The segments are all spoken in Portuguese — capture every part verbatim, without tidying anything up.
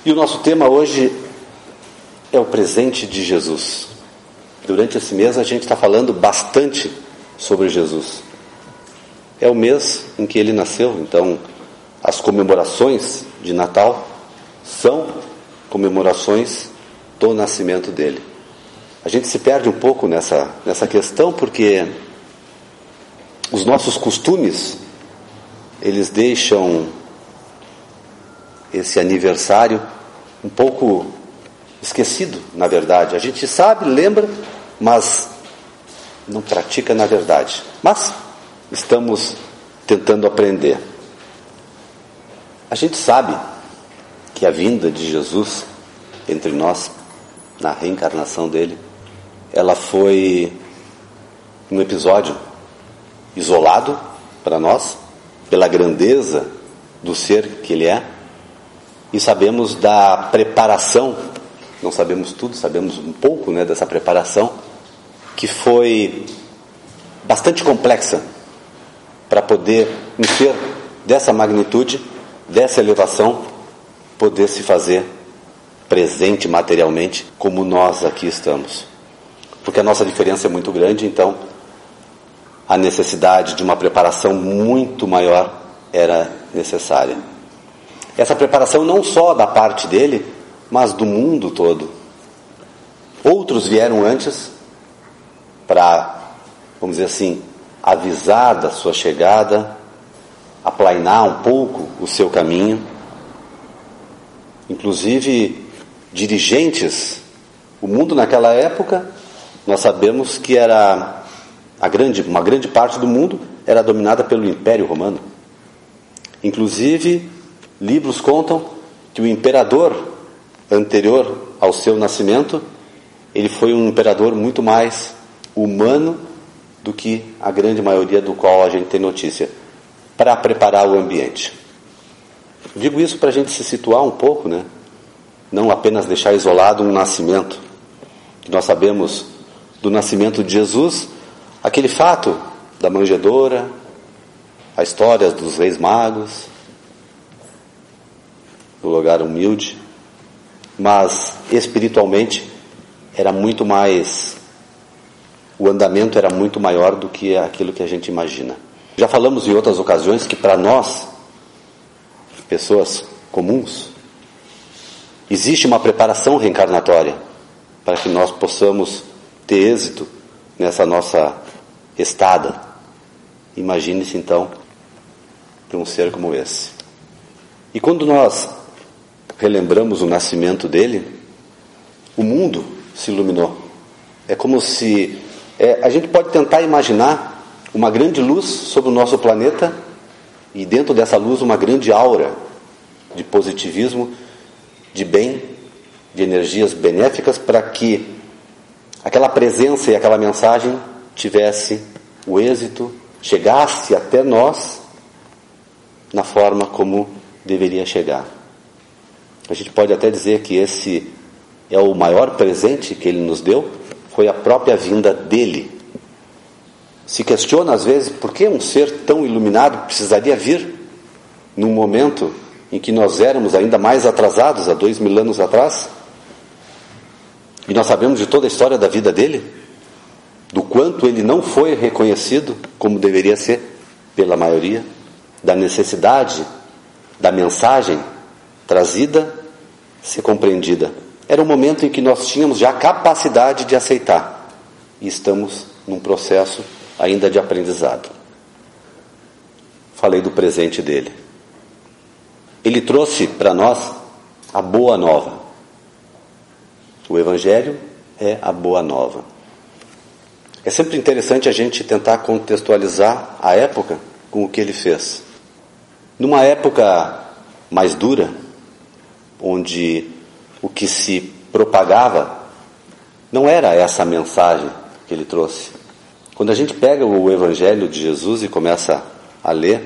E o nosso tema hoje é o presente de Jesus. Durante esse mês a gente está falando bastante sobre Jesus. É o mês em que ele nasceu, então as comemorações de Natal são comemorações do nascimento dele. A gente se perde um pouco nessa, nessa questão porque os nossos costumes, eles deixam esse aniversário um pouco esquecido, na verdade. A gente sabe, lembra, mas não pratica na verdade. Mas estamos tentando aprender. A gente sabe que a vinda de Jesus entre nós, na reencarnação dele, ela foi um episódio isolado para nós, pela grandeza do ser que ele é, e sabemos da preparação, não sabemos tudo, sabemos um pouco, né, dessa preparação, que foi bastante complexa para poder um ser dessa magnitude, dessa elevação, poder se fazer presente materialmente como nós aqui estamos. Porque a nossa diferença é muito grande, então a necessidade de uma preparação muito maior era necessária. Essa preparação não só da parte dele, mas do mundo todo. Outros vieram antes para, vamos dizer assim, avisar da sua chegada, aplainar um pouco o seu caminho. Inclusive dirigentes. O mundo naquela época, nós sabemos que era a grande, uma grande parte do mundo era dominada pelo Império Romano. Inclusive, livros contam que o imperador anterior ao seu nascimento, ele foi um imperador muito mais humano do que a grande maioria do qual a gente tem notícia, para preparar o ambiente. Digo isso para a gente se situar um pouco, né? Não apenas deixar isolado um nascimento, que nós sabemos do nascimento de Jesus, aquele fato da manjedoura, a história dos reis magos, do lugar humilde, mas espiritualmente era muito mais, o andamento era muito maior do que aquilo que a gente imagina. Já falamos em outras ocasiões que para nós, pessoas comuns, existe uma preparação reencarnatória para que nós possamos ter êxito nessa nossa estada. Imagine-se então para um ser como esse. E quando nós relembramos o nascimento dele, o mundo se iluminou. É como se é, a gente pode tentar imaginar uma grande luz sobre o nosso planeta e dentro dessa luz uma grande aura de positivismo, de bem, de energias benéficas, para que aquela presença e aquela mensagem tivesse o êxito, chegasse até nós na forma como deveria chegar. A gente pode até dizer que esse é o maior presente que ele nos deu, foi a própria vinda dele. Se questiona às vezes por que um ser tão iluminado precisaria vir num momento em que nós éramos ainda mais atrasados, há dois mil anos atrás, e nós sabemos de toda a história da vida dele, do quanto ele não foi reconhecido como deveria ser pela maioria, da necessidade da mensagem trazida ser compreendida. Era um momento em que nós tínhamos já a capacidade de aceitar, e estamos num processo ainda de aprendizado. Falei do presente dele. Ele trouxe para nós a boa nova. O Evangelho é a boa nova. É sempre interessante a gente tentar contextualizar a época com o que ele fez. Numa época mais dura, onde o que se propagava não era essa mensagem que ele trouxe. Quando a gente pega o Evangelho de Jesus e começa a ler,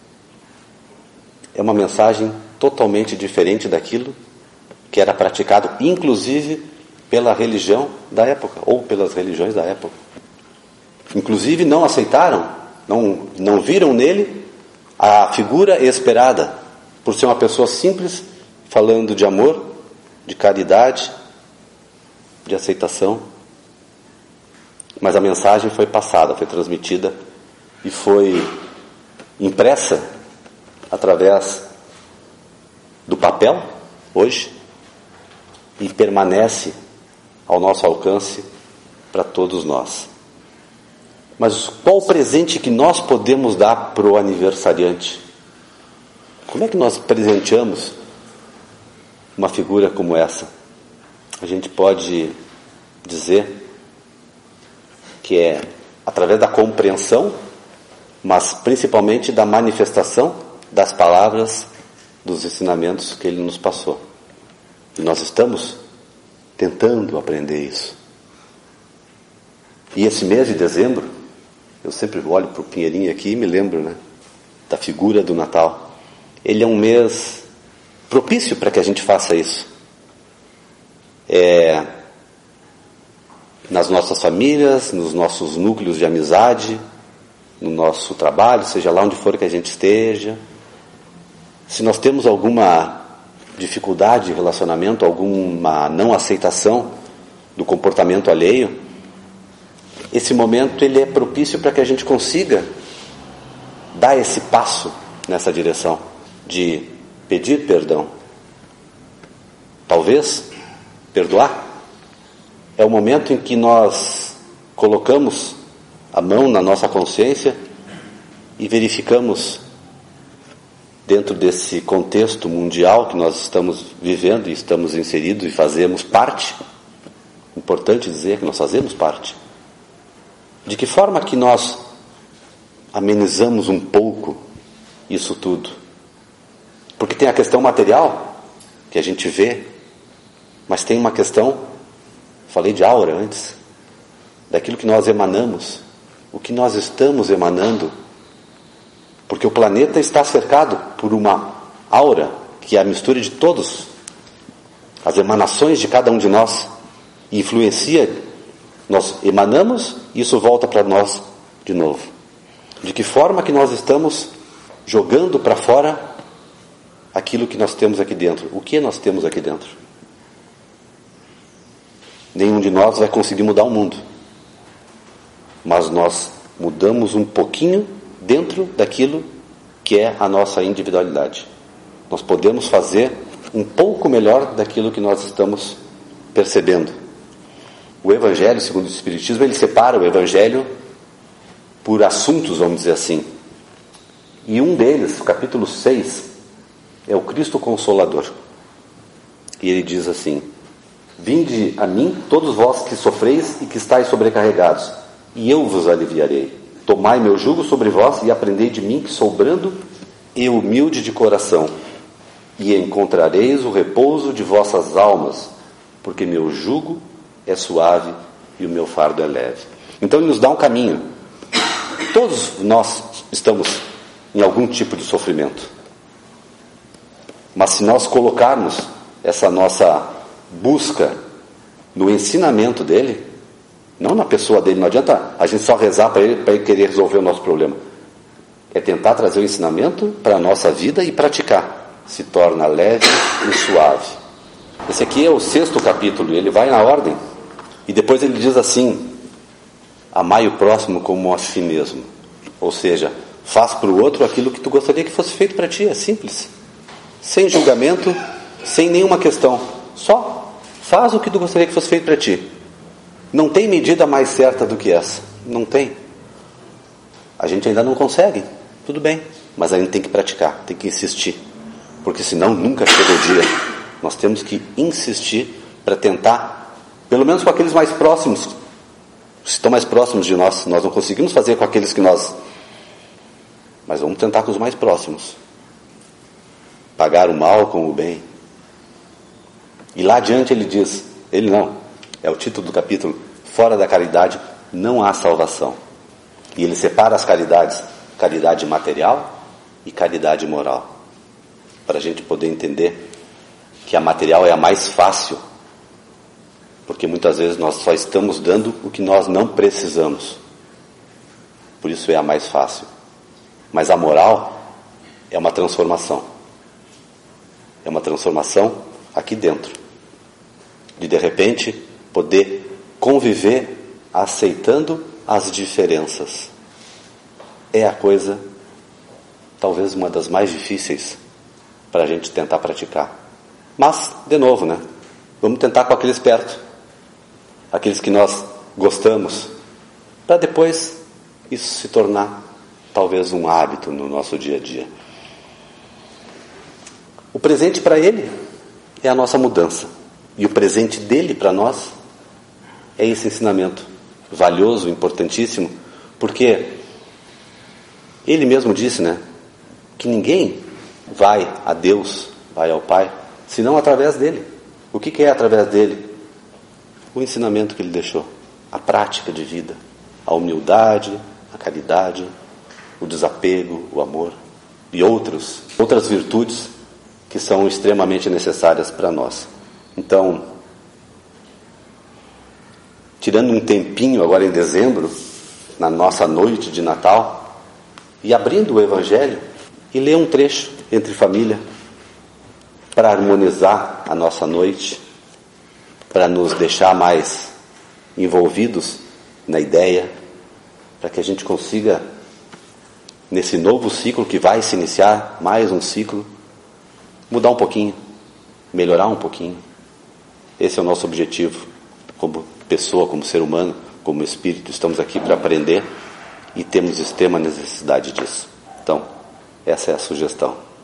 é uma mensagem totalmente diferente daquilo que era praticado, inclusive pela religião da época, ou pelas religiões da época. Inclusive não aceitaram, não, não viram nele a figura esperada, por ser uma pessoa simples, falando de amor, de caridade, de aceitação, mas a mensagem foi passada, foi transmitida e foi impressa através do papel, hoje, e permanece ao nosso alcance para todos nós. Mas qual o presente que nós podemos dar para o aniversariante? Como é que nós presenteamos uma figura como essa? A gente pode dizer que é através da compreensão, mas principalmente da manifestação das palavras, dos ensinamentos que ele nos passou. E nós estamos tentando aprender isso. E esse mês de dezembro, eu sempre olho para o Pinheirinho aqui e me lembro, né, da figura do Natal. Ele é um mês propício para que a gente faça isso. É, nas nossas famílias, nos nossos núcleos de amizade, no nosso trabalho, seja lá onde for que a gente esteja. Se nós temos alguma dificuldade de relacionamento, alguma não aceitação do comportamento alheio, esse momento ele é propício para que a gente consiga dar esse passo nessa direção de pedir perdão. Talvez perdoar é o momento em que nós colocamos a mão na nossa consciência e verificamos, dentro desse contexto mundial que nós estamos vivendo e estamos inseridos e fazemos parte, importante dizer que nós fazemos parte, de que forma que nós amenizamos um pouco isso tudo. Porque tem a questão material, que a gente vê, mas tem uma questão, falei de aura antes, daquilo que nós emanamos, o que nós estamos emanando, porque o planeta está cercado por uma aura, que é a mistura de todos, as emanações de cada um de nós, e influencia, nós emanamos, e isso volta para nós de novo. De que forma que nós estamos jogando para fora aquilo que nós temos aqui dentro? O que nós temos aqui dentro? Nenhum de nós vai conseguir mudar o mundo, mas nós mudamos um pouquinho dentro daquilo que é a nossa individualidade. Nós podemos fazer um pouco melhor daquilo que nós estamos percebendo. O Evangelho, segundo o Espiritismo, ele separa o Evangelho por assuntos, vamos dizer assim. E um deles, o capítulo seis, é o Cristo Consolador. E ele diz assim: vinde a mim, todos vós que sofreis e que estáis sobrecarregados, e eu vos aliviarei. Tomai meu jugo sobre vós e aprendei de mim, que sou brando e humilde de coração, e encontrareis o repouso de vossas almas, porque meu jugo é suave e o meu fardo é leve. Então ele nos dá um caminho. Todos nós estamos em algum tipo de sofrimento, mas se nós colocarmos essa nossa busca no ensinamento dele, não na pessoa dele, não adianta a gente só rezar para ele, para ele querer resolver o nosso problema. É tentar trazer o ensinamento para a nossa vida e praticar. Se torna leve e suave. Esse aqui é o sexto capítulo, ele vai na ordem. E depois ele diz assim: amai o próximo como a si mesmo. Ou seja, faz para o outro aquilo que tu gostaria que fosse feito para ti. É simples. Sem julgamento, sem nenhuma questão. Só faz o que tu gostaria que fosse feito para ti. Não tem medida mais certa do que essa. Não tem. A gente ainda não consegue. Tudo bem. Mas a gente tem que praticar, tem que insistir. Porque senão nunca chega o dia. Nós temos que insistir para tentar, pelo menos com aqueles mais próximos, que estão mais próximos de nós. Nós não conseguimos fazer com aqueles que nós... Mas vamos tentar com os mais próximos. Pagar o mal com o bem. E lá adiante ele diz, ele não, é o título do capítulo, fora da caridade não há salvação. E ele separa as caridades, caridade material e caridade moral, para a gente poder entender que a material é a mais fácil, porque muitas vezes nós só estamos dando o que nós não precisamos, por isso é a mais fácil. Mas a moral é uma transformação, é uma transformação aqui dentro, de de repente poder conviver aceitando as diferenças. É a coisa, talvez uma das mais difíceis para a gente tentar praticar. Mas, de novo, né? Vamos tentar com aqueles perto, aqueles que nós gostamos, para depois isso se tornar talvez um hábito no nosso dia a dia. O presente para ele é a nossa mudança. E o presente dele para nós é esse ensinamento valioso, importantíssimo, porque ele mesmo disse, né, que ninguém vai a Deus, vai ao Pai, senão através dele. O que, que é através dele? O ensinamento que ele deixou, a prática de vida, a humildade, a caridade, o desapego, o amor e outros, outras virtudes que são extremamente necessárias para nós. Então, tirando um tempinho agora em dezembro, na nossa noite de Natal, e abrindo o Evangelho, e ler um trecho entre família, para harmonizar a nossa noite, para nos deixar mais envolvidos na ideia, para que a gente consiga, nesse novo ciclo que vai se iniciar, mais um ciclo, mudar um pouquinho, melhorar um pouquinho. Esse é o nosso objetivo, como pessoa, como ser humano, como espírito. Estamos aqui para aprender e temos extrema necessidade disso. Então, essa é a sugestão.